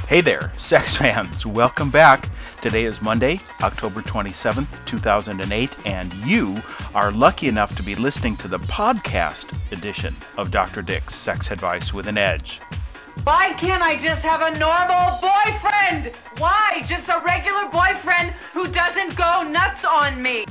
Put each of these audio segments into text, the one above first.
Hey there, sex fans. Welcome back. Today is Monday, October 27th, 2008, and you are lucky enough to be listening to the podcast edition of Dr. Dick's Sex Advice with an Edge. Why can't I just have a normal boyfriend? Why? Just a regular boyfriend who doesn't go nuts on me.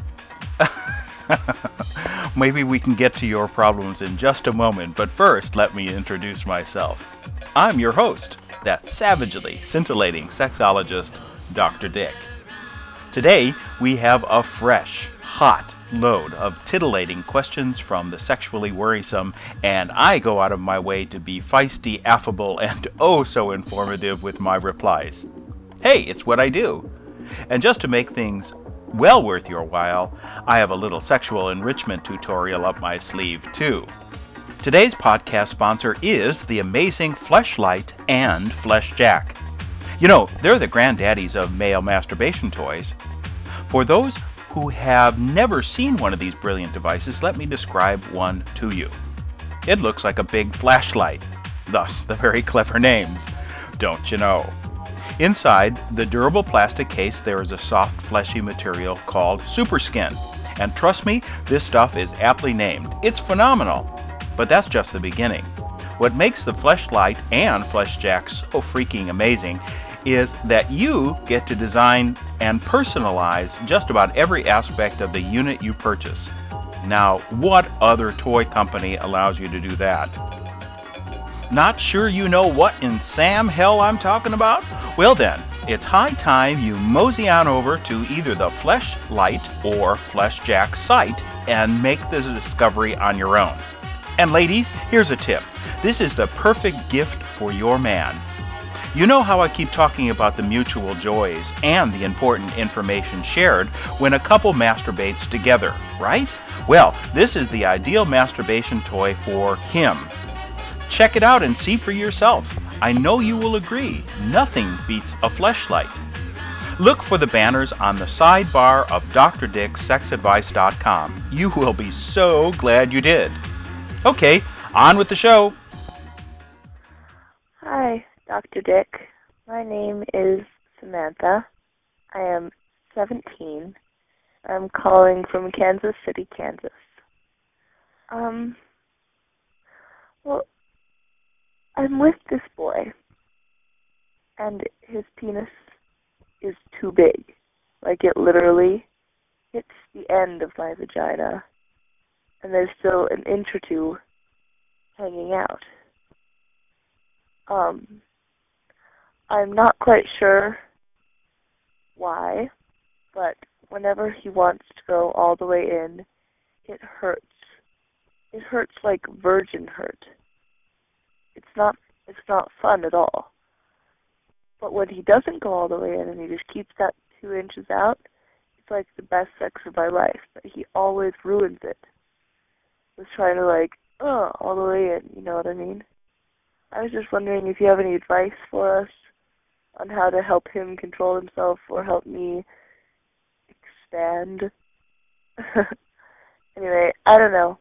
Maybe we can get to your problems in just a moment, but first let me introduce myself. I'm your host, that savagely scintillating sexologist, Dr. Dick. Today, we have a fresh, hot load of titillating questions from the sexually worrisome, and I go out of my way to be feisty, affable, and oh so informative with my replies. Hey, it's what I do. And just to make things well worth your while, I have a little sexual enrichment tutorial up my sleeve, too. Today's podcast sponsor is the amazing Fleshlight and Fleshjack. You know, they're the granddaddies of male masturbation toys. For those who have never seen one of these brilliant devices, let me describe one to you. It looks like a big flashlight, thus the very clever names, don't you know? Inside the durable plastic case, there is a soft, fleshy material called Superskin. And trust me, this stuff is aptly named. It's phenomenal. But that's just the beginning. What makes the Fleshlight and Fleshjack so freaking amazing is that you get to design and personalize just about every aspect of the unit you purchase. Now, what other toy company allows you to do that? Not sure you know what in Sam hell I'm talking about? Well then, it's high time you mosey on over to either the Fleshlight or Fleshjack site and make this discovery on your own. And ladies, here's a tip. This is the perfect gift for your man. You know how I keep talking about the mutual joys and the important information shared when a couple masturbates together, right? Well, this is the ideal masturbation toy for him. Check it out and see for yourself. I know you will agree. Nothing beats a Fleshlight. Look for the banners on the sidebar of drdicksexadvice.com. You will be so glad you did. Okay, on with the show. Hi, Dr. Dick. My name is Samantha. I am 17. I'm calling from Kansas City, Kansas. Well, I'm with this boy, and his penis is too big. Like, it literally hits the end of my vagina, and there's still an inch or two hanging out. I'm not quite sure why, but whenever he wants to go all the way in, it hurts. It hurts like virgin hurt. It's not fun at all. But when he doesn't go all the way in and he just keeps that 2 inches out, it's like the best sex of my life, but he always ruins it. Was trying to all the way in, you know what I mean? I was just wondering if you have any advice for us on how to help him control himself or help me expand. Anyway, I don't know.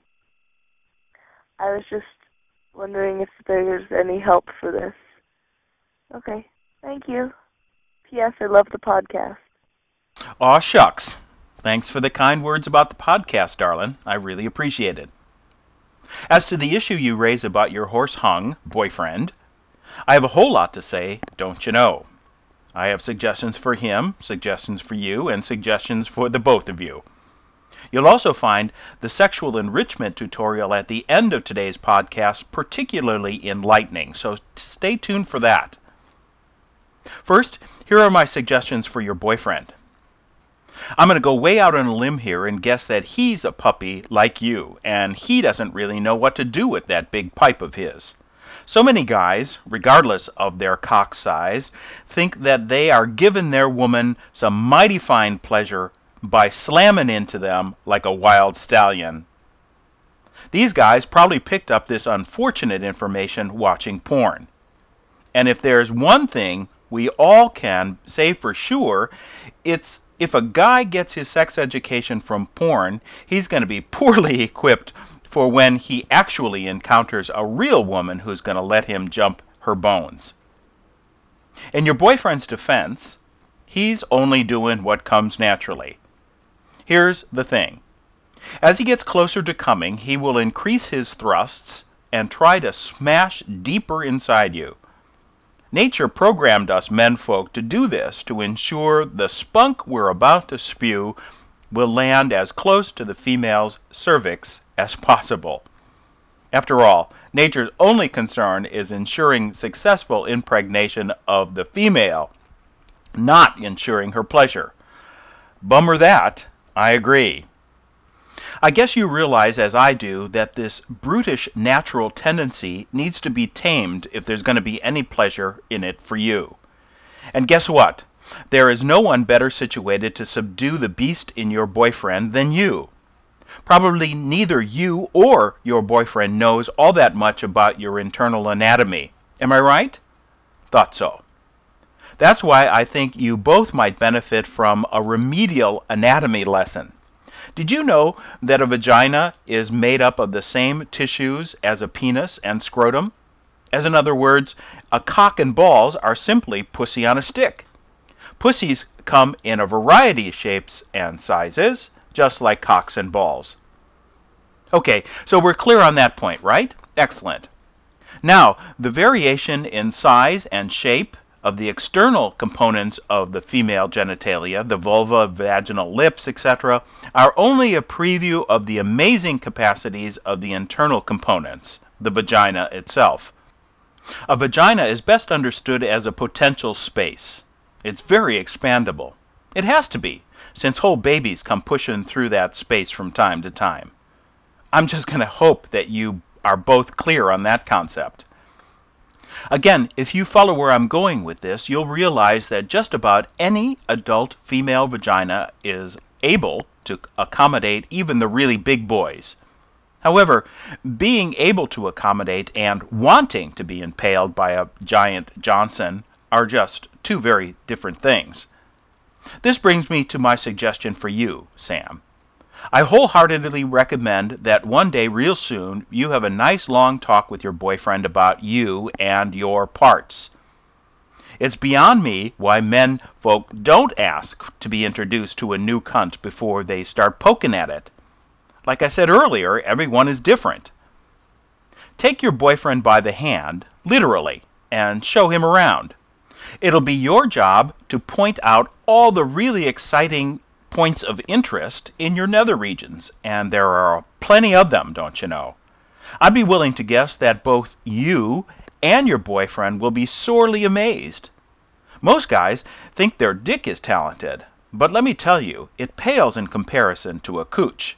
I was just wondering if there's any help for this. Okay, thank you. P.S. I love the podcast. Aw, shucks. Thanks for the kind words about the podcast, darling. I really appreciate it. As to the issue you raise about your horse-hung boyfriend, I have a whole lot to say, don't you know? I have suggestions for him, suggestions for you, and suggestions for the both of you. You'll also find the sexual enrichment tutorial at the end of today's podcast particularly enlightening, so stay tuned for that. First, here are my suggestions for your boyfriend. I'm going to go way out on a limb here and guess that he's a puppy like you, and he doesn't really know what to do with that big pipe of his. So many guys, regardless of their cock size, think that they are giving their woman some mighty fine pleasure by slamming into them like a wild stallion. These guys probably picked up this unfortunate information watching porn. And if there's one thing we all can say for sure, it's if a guy gets his sex education from porn, he's going to be poorly equipped for when he actually encounters a real woman who's going to let him jump her bones. In your boyfriend's defense, he's only doing what comes naturally. Here's the thing. As he gets closer to coming, he will increase his thrusts and try to smash deeper inside you. Nature programmed us menfolk to do this to ensure the spunk we're about to spew will land as close to the female's cervix as possible. After all, nature's only concern is ensuring successful impregnation of the female, not ensuring her pleasure. Bummer that, I agree. I guess you realize, as I do, that this brutish natural tendency needs to be tamed if there's going to be any pleasure in it for you. And guess what? There is no one better situated to subdue the beast in your boyfriend than you. Probably neither you or your boyfriend knows all that much about your internal anatomy. Am I right? Thought so. That's why I think you both might benefit from a remedial anatomy lesson. Did you know that a vagina is made up of the same tissues as a penis and scrotum? As in other words, a cock and balls are simply pussy on a stick. Pussies come in a variety of shapes and sizes, just like cocks and balls. Okay, so we're clear on that point, right? Excellent. Now, the variation in size and shape of the external components of the female genitalia, the vulva, vaginal lips, etc., are only a preview of the amazing capacities of the internal components, the vagina itself. A vagina is best understood as a potential space. It's very expandable. It has to be, since whole babies come pushing through that space from time to time. I'm just going to hope that you are both clear on that concept. Again, if you follow where I'm going with this, you'll realize that just about any adult female vagina is able to accommodate even the really big boys. However, being able to accommodate and wanting to be impaled by a giant Johnson are just two very different things. This brings me to my suggestion for you, Sam. I wholeheartedly recommend that one day real soon you have a nice long talk with your boyfriend about you and your parts. It's beyond me why men folk don't ask to be introduced to a new cunt before they start poking at it. Like I said earlier, everyone is different. Take your boyfriend by the hand, literally, and show him around. It'll be your job to point out all the really exciting points of interest in your nether regions, and there are plenty of them, don't you know. I'd be willing to guess that both you and your boyfriend will be sorely amazed. Most guys think their dick is talented, but let me tell you, it pales in comparison to a cooch.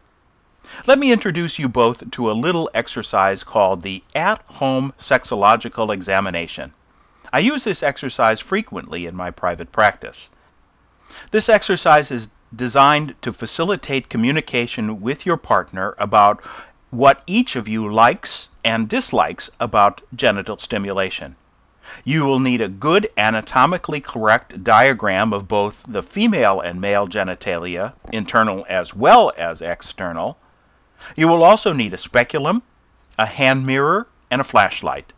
Let me introduce you both to a little exercise called the At-Home Sexological Examination. I use this exercise frequently in my private practice. This exercise is designed to facilitate communication with your partner about what each of you likes and dislikes about genital stimulation. You will need a good anatomically correct diagram of both the female and male genitalia, internal as well as external. You will also need a speculum, a hand mirror, and a flashlight.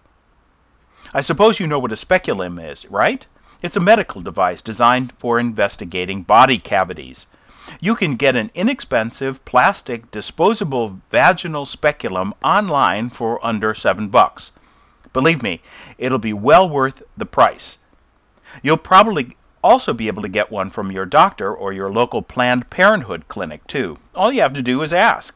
I suppose you know what a speculum is, right? It's a medical device designed for investigating body cavities. You can get an inexpensive plastic disposable vaginal speculum online for under $7. Believe me, it'll be well worth the price. You'll probably also be able to get one from your doctor or your local Planned Parenthood clinic too. All you have to do is ask.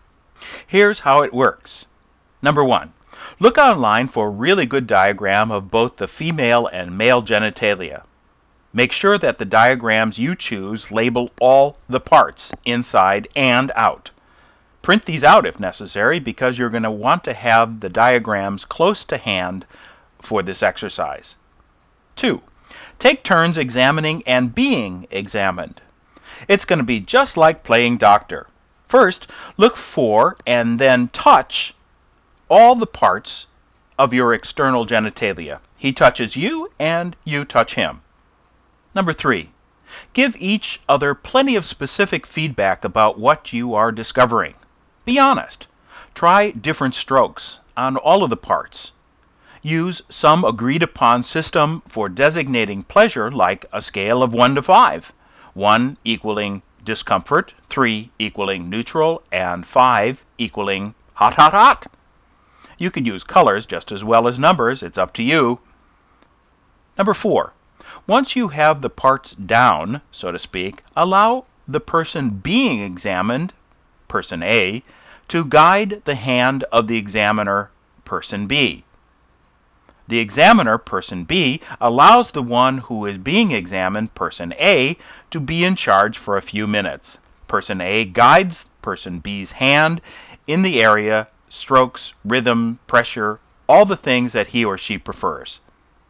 Here's how it works. Number 1. Look online for a really good diagram of both the female and male genitalia. Make sure that the diagrams you choose label all the parts, inside and out. Print these out if necessary, because you're going to want to have the diagrams close to hand for this exercise. 2. Take turns examining and being examined. It's going to be just like playing doctor. First, look for and then touch all the parts of your external genitalia. He touches you and you touch him. Number 3, give each other plenty of specific feedback about what you are discovering. Be honest. Try different strokes on all of the parts. Use some agreed-upon system for designating pleasure, like a scale of 1 to 5. 1 equaling discomfort, 3 equaling neutral, and 5 equaling hot, hot, hot. You can use colors just as well as numbers. It's up to you. Number 4. Once you have the parts down, so to speak, allow the person being examined, person A, to guide the hand of the examiner, person B. The examiner, person B, allows the one who is being examined, person A, to be in charge for a few minutes. Person A guides person B's hand in the area, strokes, rhythm, pressure, all the things that he or she prefers.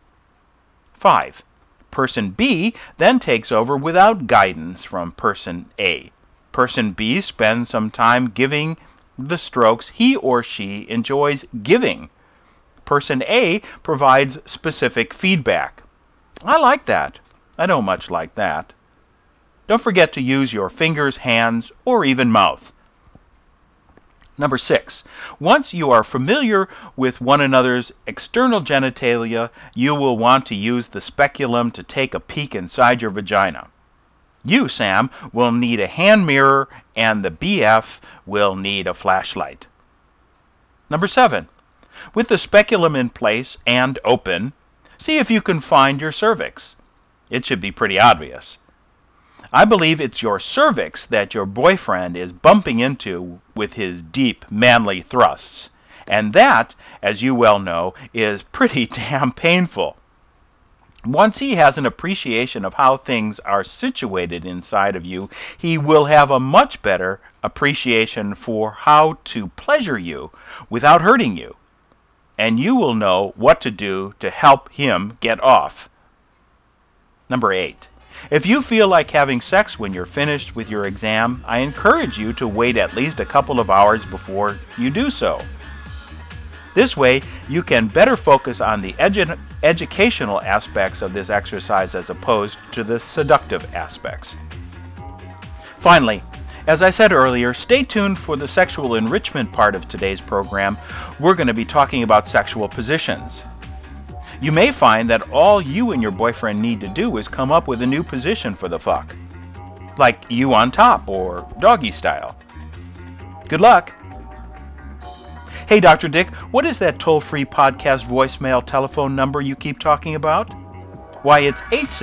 5. Person B then takes over without guidance from person A. Person B spends some time giving the strokes he or she enjoys giving. Person A provides specific feedback. I like that. I don't much like that. Don't forget to use your fingers, hands, or even mouth. Number 6. Once you are familiar with one another's external genitalia, you will want to use the speculum to take a peek inside your vagina. You, Sam, will need a hand mirror, and the BF will need a flashlight. Number 7. With the speculum in place and open, see if you can find your cervix. It should be pretty obvious. I believe it's your cervix that your boyfriend is bumping into with his deep, manly thrusts. And that, as you well know, is pretty damn painful. Once he has an appreciation of how things are situated inside of you, he will have a much better appreciation for how to pleasure you without hurting you. And you will know what to do to help him get off. Number 8. If you feel like having sex when you're finished with your exam, I encourage you to wait at least a couple of hours before you do so. This way, you can better focus on the educational aspects of this exercise as opposed to the seductive aspects. Finally, as I said earlier, stay tuned for the sexual enrichment part of today's program. We're going to be talking about sexual positions. You may find that all you and your boyfriend need to do is come up with a new position for the fuck, like you on top or doggy style. Good luck! Hey, Dr. Dick, what is that toll-free podcast voicemail telephone number you keep talking about? Why, it's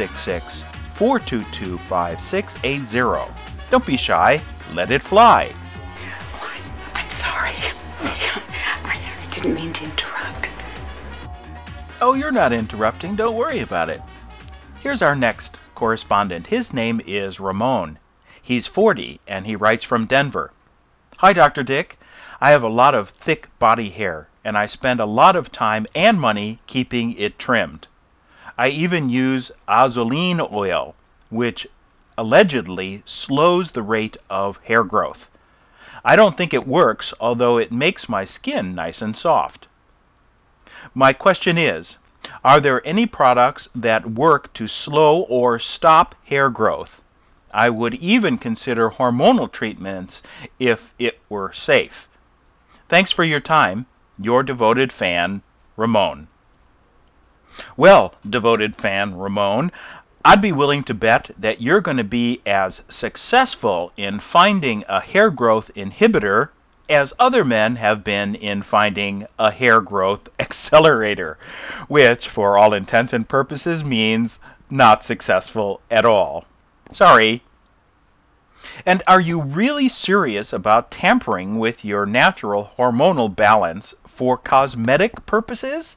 866-422-5680. Don't be shy. Let it fly. I'm sorry. I didn't mean to interrupt. Oh, you're not interrupting. Don't worry about it. Here's our next correspondent. His name is Ramon. He's 40, and he writes from Denver. Hi, Dr. Dick. I have a lot of thick body hair, and I spend a lot of time and money keeping it trimmed. I even use Azoline oil, which allegedly slows the rate of hair growth. I don't think it works, although it makes my skin nice and soft. My question is, are there any products that work to slow or stop hair growth? I would even consider hormonal treatments if it were safe. Thanks for your time. Your devoted fan, Ramon. Well, devoted fan Ramon, I'd be willing to bet that you're going to be as successful in finding a hair growth inhibitor as other men have been in finding a hair growth accelerator, which, for all intents and purposes, means not successful at all. Sorry. And are you really serious about tampering with your natural hormonal balance for cosmetic purposes?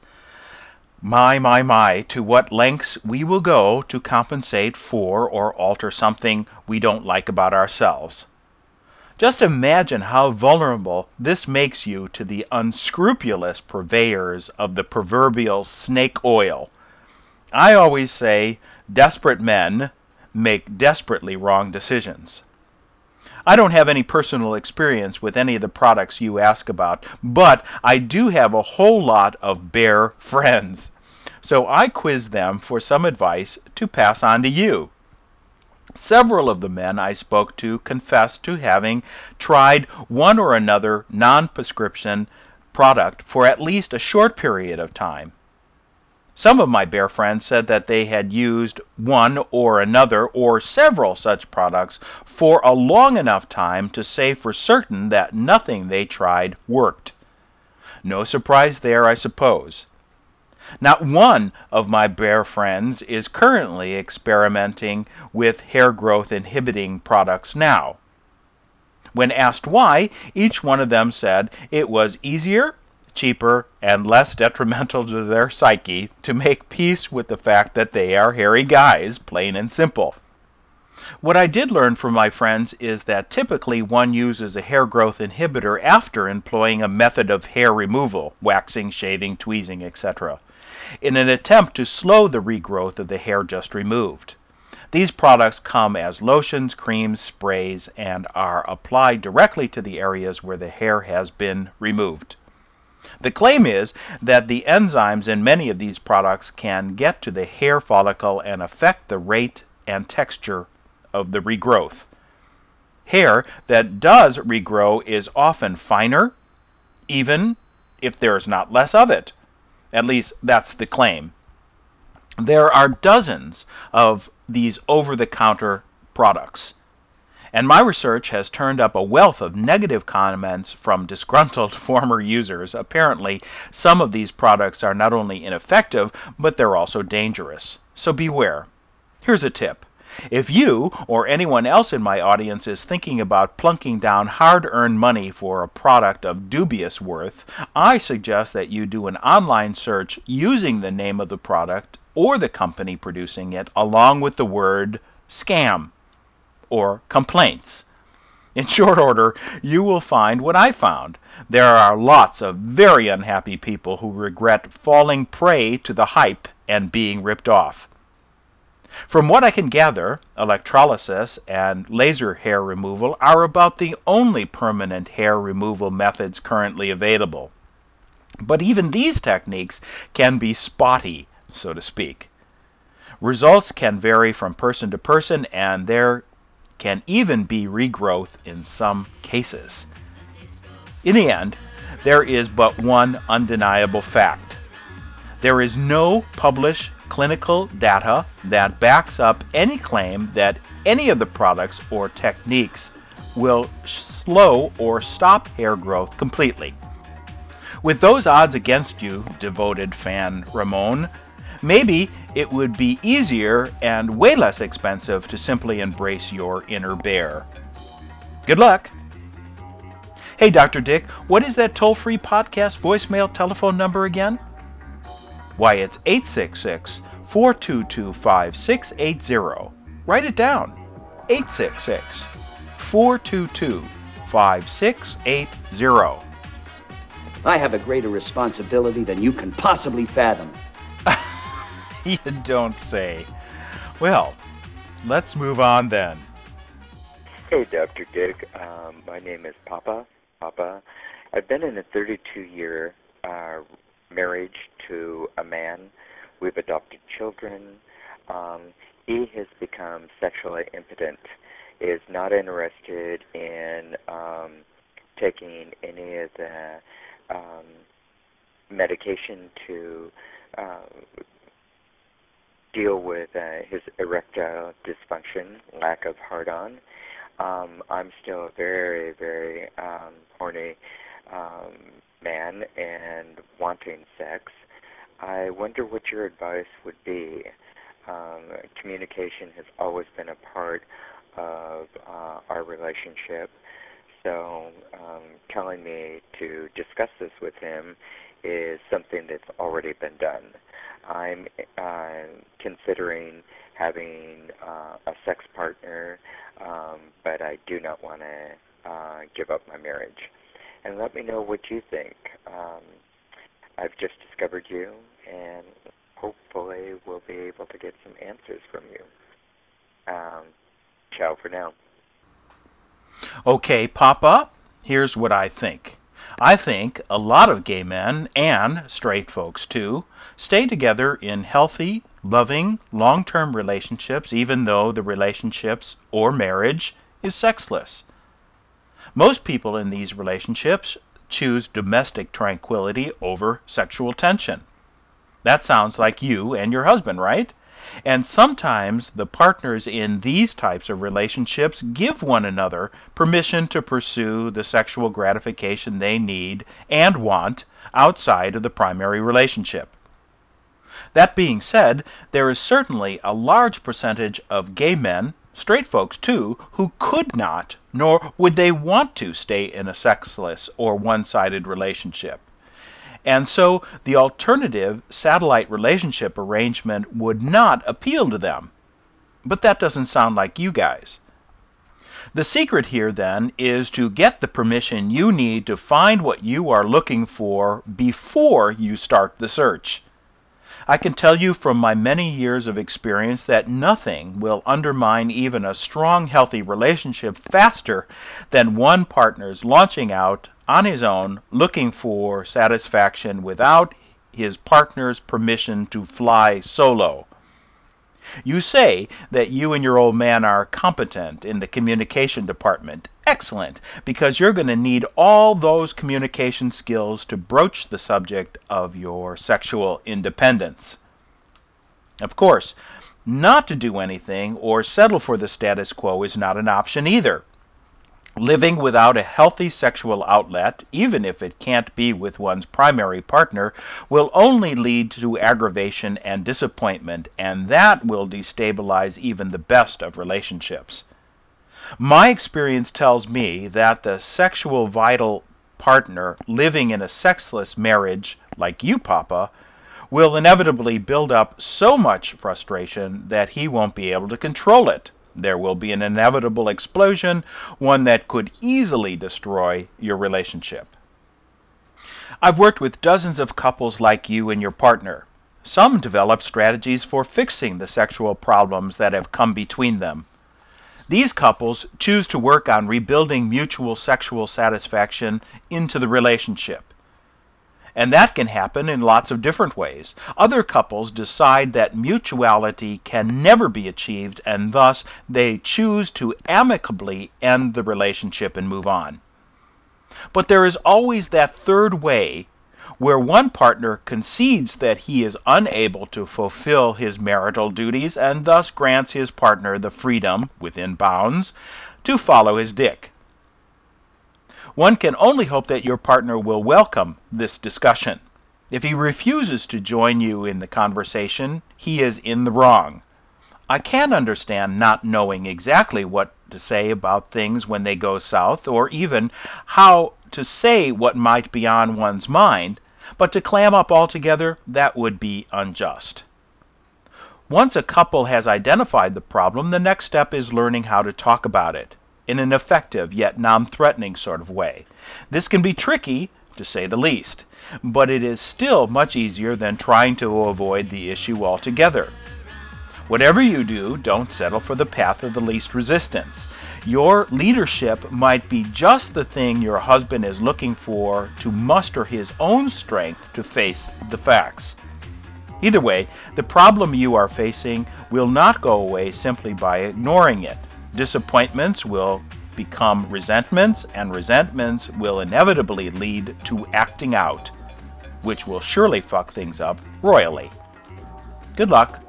My, to what lengths we will go to compensate for or alter something we don't like about ourselves. Just imagine how vulnerable this makes you to the unscrupulous purveyors of the proverbial snake oil. I always say, desperate men make desperately wrong decisions. I don't have any personal experience with any of the products you ask about, but I do have a whole lot of bear friends. So I quizzed them for some advice to pass on to you. Several of the men I spoke to confessed to having tried one or another non-prescription product for at least a short period of time, Some of my bear friends said that they had used one or another or several such products for a long enough time to say for certain that nothing they tried worked. No surprise there, I suppose. Not one of my bear friends is currently experimenting with hair growth inhibiting products now. When asked why, each one of them said it was easier, cheaper, and less detrimental to their psyche to make peace with the fact that they are hairy guys, plain and simple. What I did learn from my friends is that typically one uses a hair growth inhibitor after employing a method of hair removal, waxing, shaving, tweezing, etc., in an attempt to slow the regrowth of the hair just removed. These products come as lotions, creams, sprays, and are applied directly to the areas where the hair has been removed. The claim is that the enzymes in many of these products can get to the hair follicle and affect the rate and texture of the regrowth. Hair that does regrow is often finer, even if there is not less of it. At least that's the claim. There are dozens of these over-the-counter products, and my research has turned up a wealth of negative comments from disgruntled former users. Apparently, some of these products are not only ineffective, but they're also dangerous. So beware. Here's a tip. If you or anyone else in my audience is thinking about plunking down hard-earned money for a product of dubious worth, I suggest that you do an online search using the name of the product or the company producing it, along with the word scam or complaints. In short order, you will find what I found. There are lots of very unhappy people who regret falling prey to the hype and being ripped off. From what I can gather, electrolysis and laser hair removal are about the only permanent hair removal methods currently available. But even these techniques can be spotty, so to speak. Results can vary from person to person, and there can even be regrowth in some cases. In the end, there is but one undeniable fact. There is no published clinical data that backs up any claim that any of the products or techniques will slow or stop hair growth completely. With those odds against you, devoted fan Ramon, maybe it would be easier and way less expensive to simply embrace your inner bear. Good luck! Hey, Dr. Dick, what is that toll-free podcast voicemail telephone number again? Why, it's 866-422-5680. Write it down. 866-422-5680. I have a greater responsibility than you can possibly fathom. You don't say. Well, let's move on then. Hey, Dr. Dick. My name is Papa. I've been in a 32-year marriage to a man. We've adopted children. He has become sexually impotent, is not interested in taking any of the medication to deal with his erectile dysfunction, lack of hard-on. I'm still a very, very horny man and wanting sex. I wonder what your advice would be. Communication has always been a part of our relationship, so telling me to discuss this with him is something that's already been done. I'm considering having a sex partner, but I do not want to give up my marriage. And let me know what you think. I've just discovered you, and hopefully we'll be able to get some answers from you. Ciao for now. Okay, Papa, here's what I think. I think a lot of gay men, and straight folks too, stay together in healthy, loving, long-term relationships, even though the relationships or marriage is sexless. Most people in these relationships choose domestic tranquility over sexual tension. That sounds like you and your husband, right? And sometimes the partners in these types of relationships give one another permission to pursue the sexual gratification they need and want outside of the primary relationship. That being said, there is certainly a large percentage of gay men, straight folks too, who could not, nor would they want to stay in a sexless or one-sided relationship. And so the alternative satellite relationship arrangement would not appeal to them. But that doesn't sound like you guys. The secret here, then, is to get the permission you need to find what you are looking for before you start the search. I can tell you from my many years of experience that nothing will undermine even a strong, healthy relationship faster than one partner's launching out on his own, looking for satisfaction without his partner's permission to fly solo. You say that you and your old man are competent in the communication department. Excellent, because you're going to need all those communication skills to broach the subject of your sexual independence. Of course, not to do anything or settle for the status quo is not an option either. Living without a healthy sexual outlet, even if it can't be with one's primary partner, will only lead to aggravation and disappointment, and that will destabilize even the best of relationships. My experience tells me that the sexual vital partner living in a sexless marriage, like you, Papa, will inevitably build up so much frustration that he won't be able to control it. There will be an inevitable explosion, one that could easily destroy your relationship. I've worked with dozens of couples like you and your partner. Some develop strategies for fixing the sexual problems that have come between them. These couples choose to work on rebuilding mutual sexual satisfaction into the relationship. And that can happen in lots of different ways. Other couples decide that mutuality can never be achieved, and thus they choose to amicably end the relationship and move on. But there is always that third way, where one partner concedes that he is unable to fulfill his marital duties and thus grants his partner the freedom, within bounds, to follow his dick. One can only hope that your partner will welcome this discussion. If he refuses to join you in the conversation, he is in the wrong. I can understand not knowing exactly what to say about things when they go south, or even how to say what might be on one's mind, but to clam up altogether, that would be unjust. Once a couple has identified the problem, the next step is learning how to talk about it in an effective yet non-threatening sort of way. This can be tricky, to say the least, but it is still much easier than trying to avoid the issue altogether. Whatever you do, don't settle for the path of the least resistance. Your leadership might be just the thing your husband is looking for to muster his own strength to face the facts. Either way, the problem you are facing will not go away simply by ignoring it. Disappointments will become resentments, and resentments will inevitably lead to acting out, which will surely fuck things up royally. Good luck.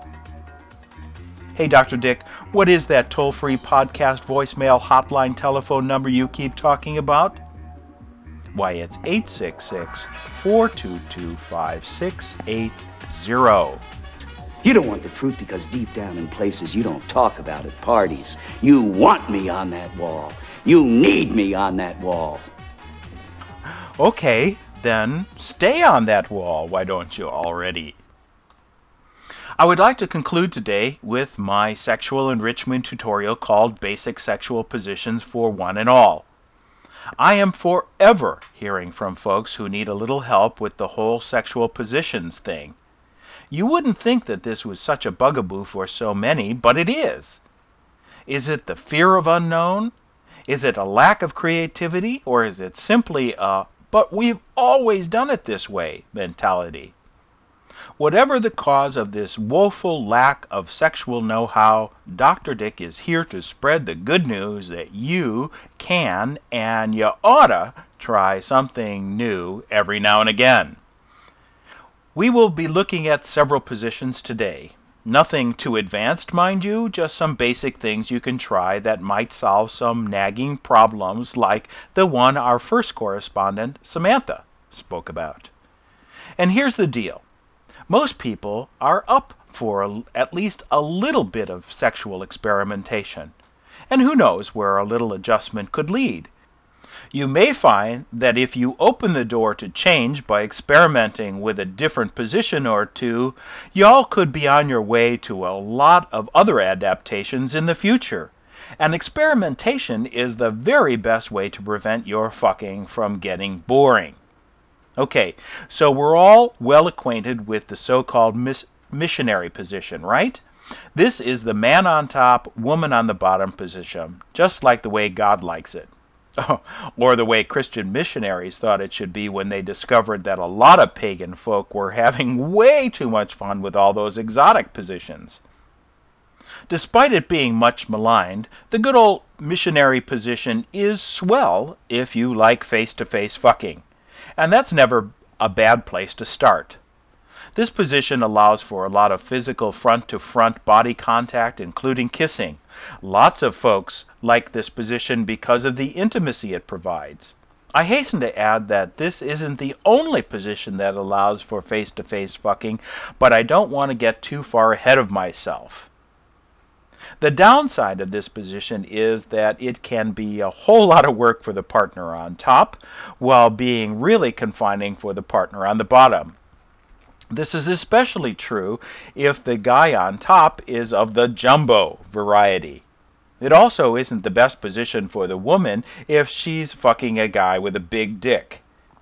Hey, Dr. Dick, what is that toll-free podcast voicemail hotline telephone number you keep talking about? Why, it's 866-422-5680. You don't want the truth because deep down in places you don't talk about at parties, you want me on that wall. You need me on that wall. Okay, then stay on that wall, why don't you already? I would like to conclude today with my sexual enrichment tutorial called Basic Sexual Positions for One and All. I am forever hearing from folks who need a little help with the whole sexual positions thing. You wouldn't think that this was such a bugaboo for so many, but it is. Is it the fear of unknown? Is it a lack of creativity? Or is it simply a, but we've always done it this way mentality? Whatever the cause of this woeful lack of sexual know-how, Dr. Dick is here to spread the good news that you can and you oughta try something new every now and again. We will be looking at several positions today. Nothing too advanced, mind you, just some basic things you can try that might solve some nagging problems like the one our first correspondent, Samantha, spoke about. And here's the deal. Most people are up for at least a little bit of sexual experimentation. And who knows where a little adjustment could lead. You may find that if you open the door to change by experimenting with a different position or two, y'all could be on your way to a lot of other adaptations in the future. And experimentation is the very best way to prevent your fucking from getting boring. Okay, so we're all well acquainted with the so-called missionary position, right? This is the man on top, woman on the bottom position, just like the way God likes it. Or the way Christian missionaries thought it should be when they discovered that a lot of pagan folk were having way too much fun with all those exotic positions. Despite it being much maligned, the good old missionary position is swell if you like face-to-face fucking. And that's never a bad place to start. This position allows for a lot of physical front-to-front body contact, including kissing. Lots of folks like this position because of the intimacy it provides. I hasten to add that this isn't the only position that allows for face-to-face fucking, but I don't want to get too far ahead of myself. The downside of this position is that it can be a whole lot of work for the partner on top, while being really confining for the partner on the bottom. This is especially true if the guy on top is of the jumbo variety. It also isn't the best position for the woman if she's fucking a guy with a big dick.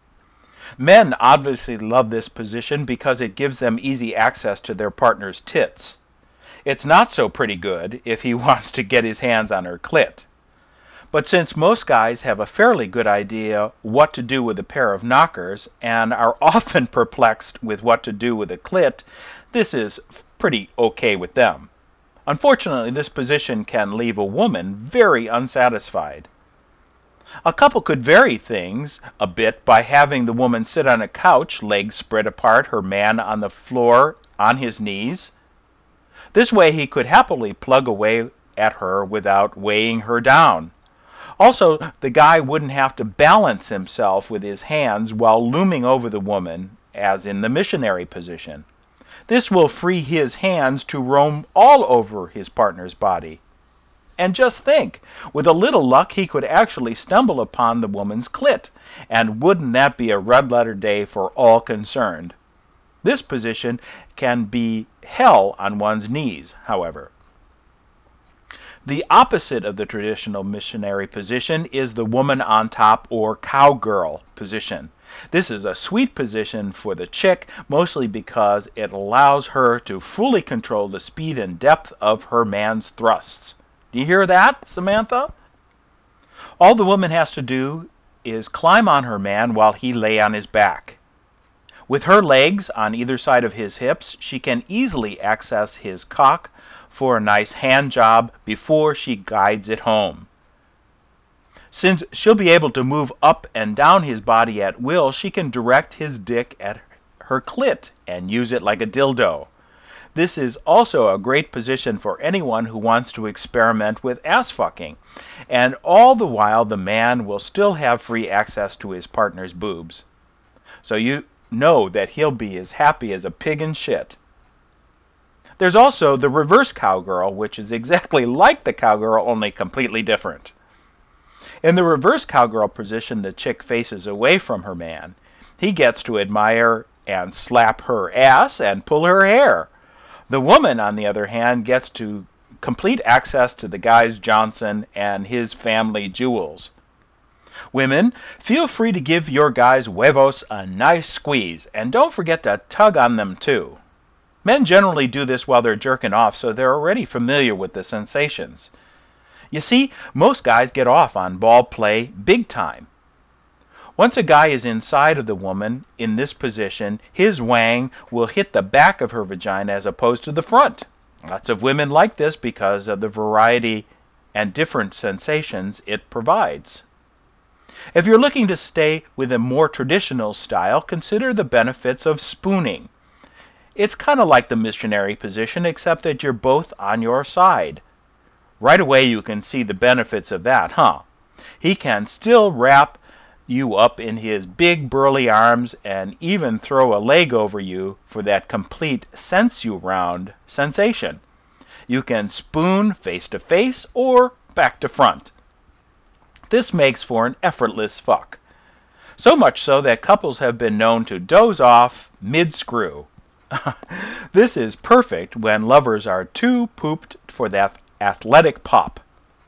Men obviously love this position because it gives them easy access to their partner's tits. It's not so pretty good if he wants to get his hands on her clit. But since most guys have a fairly good idea what to do with a pair of knockers and are often perplexed with what to do with a clit, this is pretty okay with them. Unfortunately, this position can leave a woman very unsatisfied. A couple could vary things a bit by having the woman sit on a couch, legs spread apart, her man on the floor on his knees. This way he could happily plug away at her without weighing her down. Also, the guy wouldn't have to balance himself with his hands while looming over the woman, as in the missionary position. This will free his hands to roam all over his partner's body. And just think, with a little luck he could actually stumble upon the woman's clit, and wouldn't that be a red-letter day for all concerned? This position can be hell on one's knees, however. The opposite of the traditional missionary position is the woman on top or cowgirl position. This is a sweet position for the chick, mostly because it allows her to fully control the speed and depth of her man's thrusts. Do you hear that, Samantha? All the woman has to do is climb on her man while he lay on his back. With her legs on either side of his hips, she can easily access his cock for a nice hand job before she guides it home. Since she'll be able to move up and down his body at will, she can direct his dick at her clit and use it like a dildo. This is also a great position for anyone who wants to experiment with ass fucking, and all the while the man will still have free access to his partner's boobs. So you know that he'll be as happy as a pig in shit. There's also the reverse cowgirl, which is exactly like the cowgirl, only completely different. In the reverse cowgirl position, the chick faces away from her man. He gets to admire and slap her ass and pull her hair. The woman, on the other hand, gets to complete access to the guy's Johnson and his family jewels. Women, feel free to give your guys' huevos a nice squeeze, and don't forget to tug on them too. Men generally do this while they're jerking off, so they're already familiar with the sensations. You see, most guys get off on ball play big time. Once a guy is inside of the woman in this position, his wang will hit the back of her vagina as opposed to the front. Lots of women like this because of the variety and different sensations it provides. If you're looking to stay with a more traditional style, consider the benefits of spooning. It's kind of like the missionary position, except that you're both on your side. Right away you can see the benefits of that, huh? He can still wrap you up in his big burly arms and even throw a leg over you for that complete sensu-round sensation. You can spoon face to face or back to front. This makes for an effortless fuck. So much so that couples have been known to doze off mid-screw. This is perfect when lovers are too pooped for that athletic pop.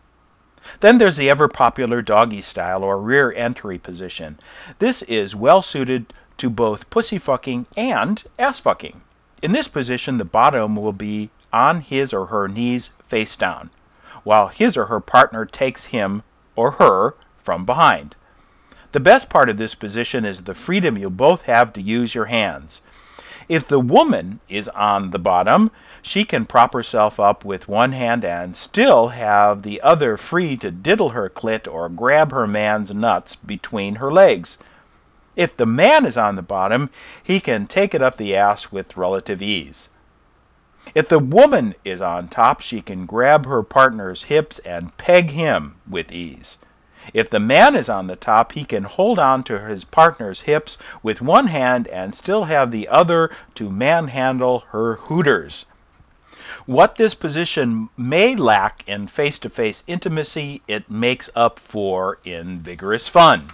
Then there's the ever-popular doggy style or rear entry position. This is well suited to both pussy fucking and ass fucking. In this position, the bottom will be on his or her knees face down, while his or her partner takes him or her from behind. The best part of this position is the freedom you both have to use your hands. If the woman is on the bottom, she can prop herself up with one hand and still have the other free to diddle her clit or grab her man's nuts between her legs. If the man is on the bottom, he can take it up the ass with relative ease. If the woman is on top, she can grab her partner's hips and peg him with ease. If the man is on the top, he can hold on to his partner's hips with one hand and still have the other to manhandle her hooters. What this position may lack in face-to-face intimacy, it makes up for in vigorous fun.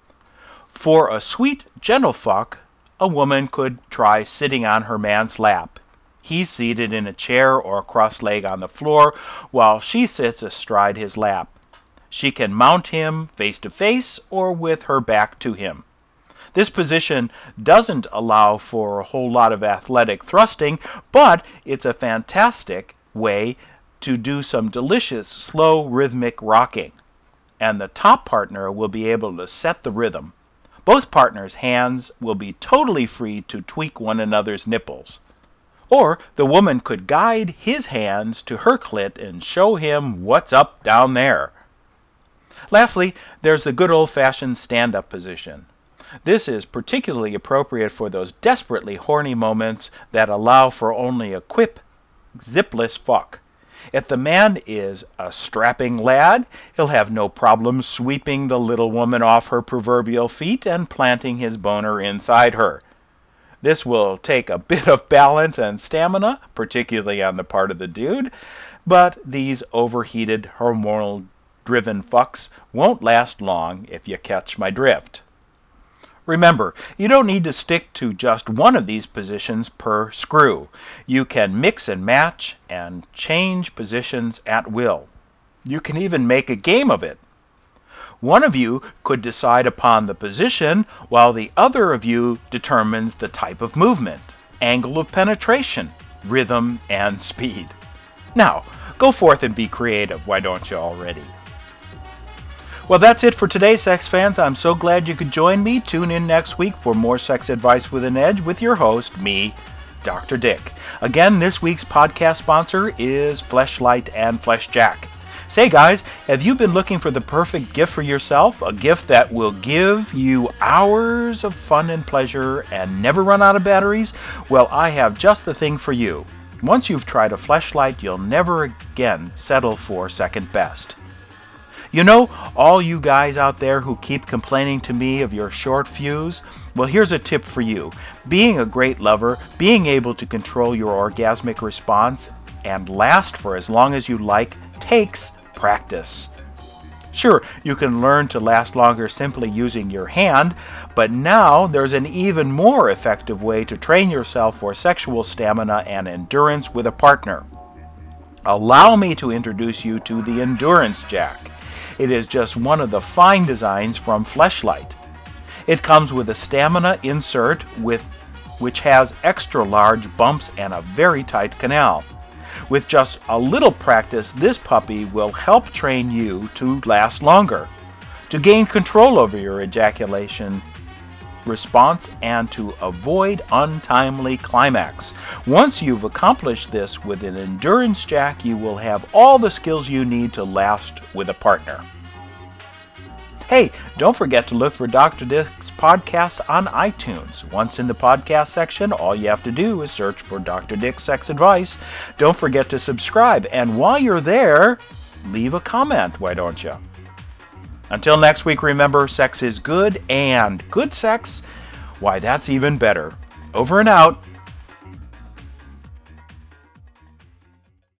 For a sweet, gentle fuck, a woman could try sitting on her man's lap. He's seated in a chair or cross-legged on the floor while she sits astride his lap. She can mount him face-to-face or with her back to him. This position doesn't allow for a whole lot of athletic thrusting, but it's a fantastic way to do some delicious, slow, rhythmic rocking. And the top partner will be able to set the rhythm. Both partners' hands will be totally free to tweak one another's nipples. Or the woman could guide his hands to her clit and show him what's up down there. Lastly, there's the good old-fashioned stand-up position. This is particularly appropriate for those desperately horny moments that allow for only a quick, zipless fuck. If the man is a strapping lad, he'll have no problem sweeping the little woman off her proverbial feet and planting his boner inside her. This will take a bit of balance and stamina, particularly on the part of the dude, but these overheated, hormonal-driven fucks won't last long if you catch my drift. Remember, you don't need to stick to just one of these positions per screw. You can mix and match and change positions at will. You can even make a game of it. One of you could decide upon the position, while the other of you determines the type of movement, angle of penetration, rhythm, and speed. Now, go forth and be creative, why don't you already? Well, that's it for today, sex fans. I'm so glad you could join me. Tune in next week for more Sex Advice with an Edge with your host, me, Dr. Dick. Again, this week's podcast sponsor is Fleshlight and Fleshjack. Say, guys, have you been looking for the perfect gift for yourself? A gift that will give you hours of fun and pleasure and never run out of batteries? Well, I have just the thing for you. Once you've tried a Fleshlight, you'll never again settle for second best. You know, all you guys out there who keep complaining to me of your short fuse, well, here's a tip for you. Being a great lover, being able to control your orgasmic response and last for as long as you like, takes practice. Sure, you can learn to last longer simply using your hand, but now there's an even more effective way to train yourself for sexual stamina and endurance with a partner. Allow me to introduce you to the Endurance Jack. It is just one of the fine designs from Fleshlight. It comes with a stamina insert which has extra large bumps and a very tight canal. With just a little practice, this puppy will help train you to last longer, to gain control over your ejaculation response, and to avoid untimely climax. Once you've accomplished this with an Endurance Jack, you will have all the skills you need to last with a partner. Hey, don't forget to look for Dr. Dick's podcast on iTunes. Once in the podcast section, all you have to do is search for Dr. Dick's Sex Advice. Don't forget to subscribe, and while you're there, leave a comment, why don't you? Until next week, remember, sex is good, and good sex, why, that's even better. Over and out.